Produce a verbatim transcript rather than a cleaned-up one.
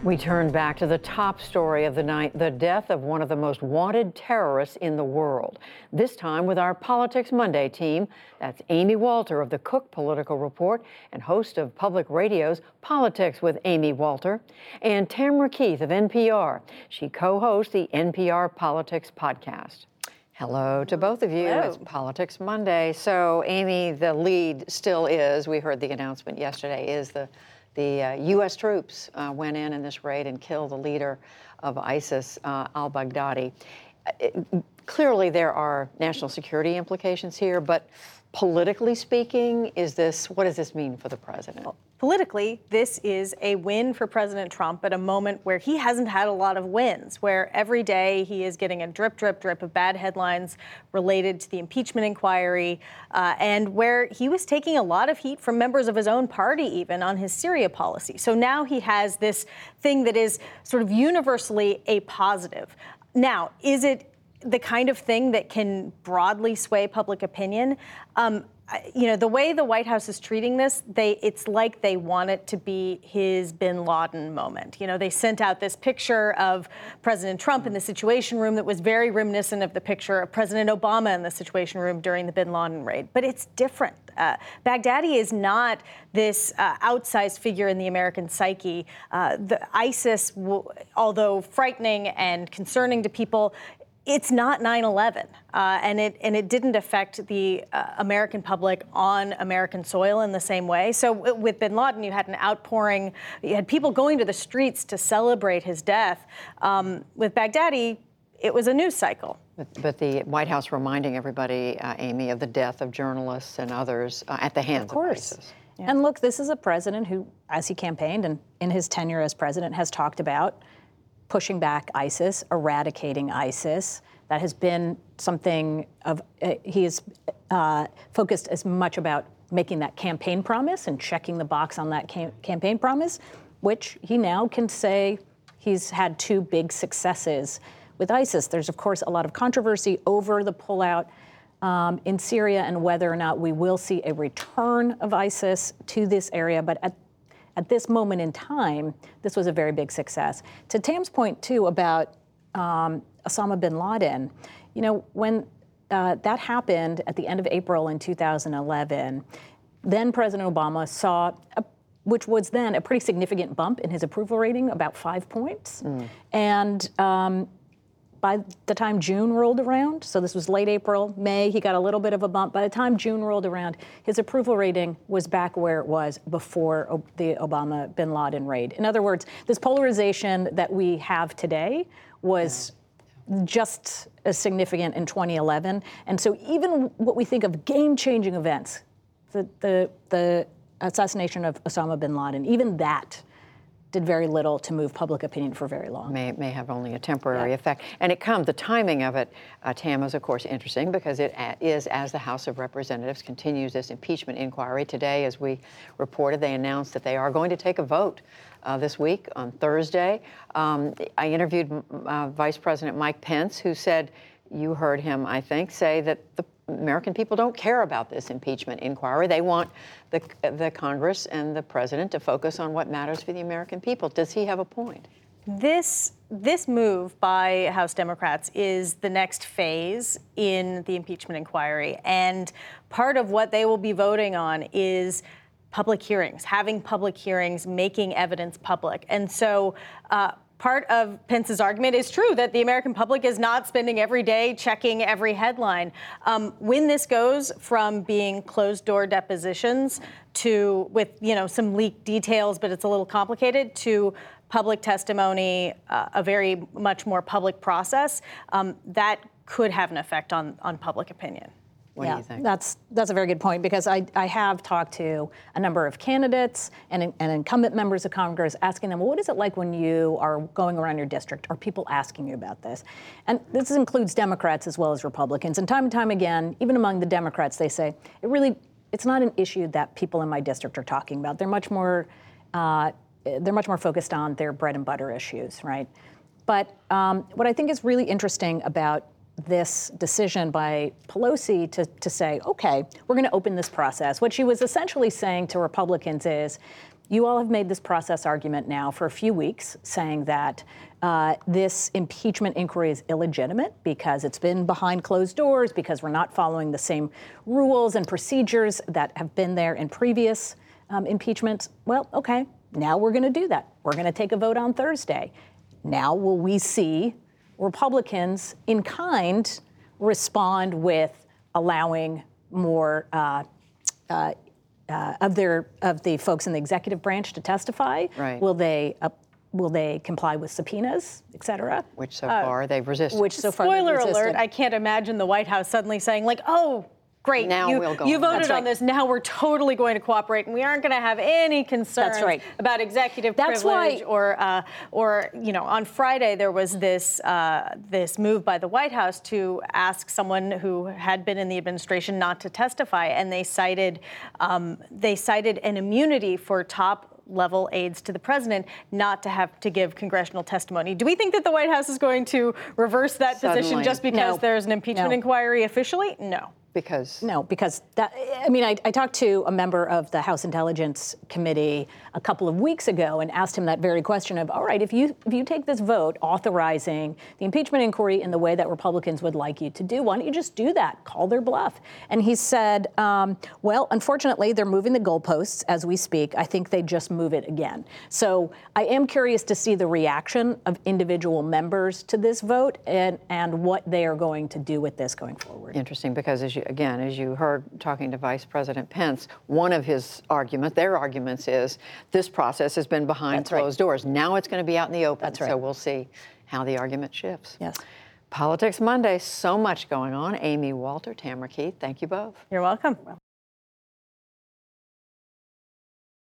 We turn back to the top story of the night, the death of one of the most wanted terrorists in the world. This time with our Politics Monday team. That's Amy Walter of the Cook Political Report and host of Public Radio's Politics with Amy Walter, and Tamara Keith of N P R. She co-hosts the N P R Politics Podcast. Hello to both of you. Hello. It's Politics Monday. So, Amy, the lead still is, we heard the announcement yesterday, is the The uh, U S troops uh, went in in this raid and killed the leader of ISIS, uh, al-Baghdadi. It, clearly, there are national security implications here, but politically speaking, is this what does this mean for the president? Well, politically, this is a win for President Trump at a moment where he hasn't had a lot of wins, where every day he is getting a drip, drip, drip of bad headlines related to the impeachment inquiry, uh, and where he was taking a lot of heat from members of his own party even on his Syria policy. So now he has this thing that is sort of universally a positive. Now, is it the kind of thing that can broadly sway public opinion? Um, You know, the way the White House is treating this, they it's like they want it to be his bin Laden moment. You know, they sent out this picture of President Trump in the Situation Room that was very reminiscent of the picture of President Obama in the Situation Room during the bin Laden raid. But it's different. Uh, Baghdadi is not this uh, outsized figure in the American psyche. Uh, the ISIS, w- although frightening and concerning to people, it's not nine eleven, uh, and it and it didn't affect the uh, American public on American soil in the same way. So w- with bin Laden, you had an outpouring, you had people going to the streets to celebrate his death. Um, with Baghdadi, it was a news cycle. But, but the White House reminding everybody, uh, Amy, of the death of journalists and others uh, at the hands of, of course. ISIS. Yeah. And look, this is a president who, as he campaigned and in his tenure as president, has talked about pushing back ISIS, eradicating ISIS. That has been something of, uh, he is uh, focused as much about making that campaign promise and checking the box on that cam- campaign promise, which he now can say he's had two big successes with ISIS. There's, of course, a lot of controversy over the pullout um, in Syria and whether or not we will see a return of ISIS to this area, but at At this moment in time, this was a very big success. To Tam's point, too, about um, Osama bin Laden, you know, when uh, that happened at the end of April in two thousand eleven, then President Obama saw, a, which was then a pretty significant bump in his approval rating, about five points. Mm. And um, by the time June rolled around, so this was late April, May, he got a little bit of a bump. By the time June rolled around, his approval rating was back where it was before o- the Obama bin Laden raid. In other words, this polarization that we have today was yeah. just as significant in twenty eleven. And so even what we think of game-changing events, the, the, the assassination of Osama bin Laden, even that did very little to move public opinion for very long. May may have only a temporary yeah. effect. And it comes, the timing of it, uh, Tam, is of course interesting because it a- is as the House of Representatives continues this impeachment inquiry. Today, as we reported, they announced that they are going to take a vote uh, this week on Thursday. Um, I interviewed uh, Vice President Mike Pence, who said, you heard him, I think, say that the American people don't care about this impeachment inquiry. They want the the Congress and the president to focus on what matters for the American people. Does he have a point? This this move by House Democrats is the next phase in the impeachment inquiry, and part of what they will be voting on is public hearings, having public hearings, making evidence public, and so. Uh, Part of Pence's argument is true that the American public is not spending every day checking every headline. Um, when this goes from being closed-door depositions to, with you know some leaked details, but it's a little complicated, to public testimony, uh, a very much more public process, um, that could have an effect on on public opinion. What yeah, do you think? That's that's a very good point because I, I have talked to a number of candidates and, and incumbent members of Congress asking them, well, what is it like when you are going around your district? Are people asking you about this? And this includes Democrats as well as Republicans. And time and time again, even among the Democrats, they say, it really, it's not an issue that people in my district are talking about. They're much more, uh, they're much more focused on their bread and butter issues, right? But um, what I think is really interesting about this decision by Pelosi to, to say, okay, we're going to open this process. What she was essentially saying to Republicans is, You all have made this process argument now for a few weeks, saying that uh, this impeachment inquiry is illegitimate because it's been behind closed doors, because we're not following the same rules and procedures that have been there in previous um, impeachments. Well, okay, now we're going to do that. We're going to take a vote on Thursday. Now will we see Republicans in kind respond with allowing more uh, uh, uh, of their of the folks in the executive branch to testify? Right. Will they uh, will they comply with subpoenas, et cetera? Which so far they've resisted. Which so far they've Spoiler resisted. alert, I can't imagine the White House suddenly saying, like, oh, great, Now you, we'll go you on. voted That's on right. this, now we're totally going to cooperate, and we aren't going to have any concerns That's right. about executive That's privilege. why- Or, uh, or, you know, on Friday there was this, uh, this move by the White House to ask someone who had been in the administration not to testify, and they cited, um, they cited an immunity for top level aides to the president not to have to give congressional testimony. Do we think that the White House is going to reverse that position Suddenly. just because No. there's an impeachment No. inquiry officially? No. Because No, because that, I mean, I, I talked to a member of the House Intelligence Committee a couple of weeks ago and asked him that very question of, all right, if you if you take this vote authorizing the impeachment inquiry in the way that Republicans would like you to do, why don't you just do that? Call their bluff. And he said, um, well, unfortunately, they're moving the goalposts as we speak. I think they just move it again. So I am curious to see the reaction of individual members to this vote and, and what they are going to do with this going forward. interesting, because as you, again, as you heard talking to Vice President Pence, one of his argument, their arguments is this process has been behind That's right. closed doors. Now it's going to be out in the open. That's right. So we'll see how the argument shifts. Yes. Politics Monday, so much going on. Amy Walter, Tamara Keith, thank you both. You're welcome.